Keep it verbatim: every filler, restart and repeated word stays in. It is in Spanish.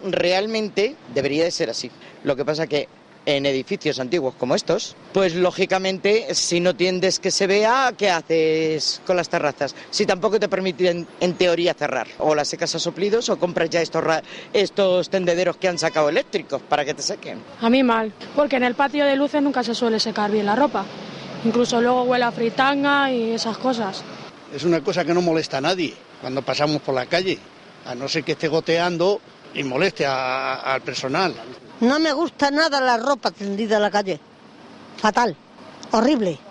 realmente debería de ser así. Lo que pasa que en edificios antiguos como estos, pues lógicamente si no tiendes que se vea, ¿qué haces con las terrazas? Si tampoco te permiten en teoría cerrar, o las secas a soplidos o compras ya estos, ra- estos tendederos que han sacado eléctricos para que te sequen. A mí mal, porque en el patio de luces nunca se suele secar bien la ropa. Incluso luego huele a fritanga y esas cosas. Es una cosa que no molesta a nadie cuando pasamos por la calle, a no ser que esté goteando y moleste a- al personal. No me gusta nada la ropa tendida en la calle. Fatal, horrible.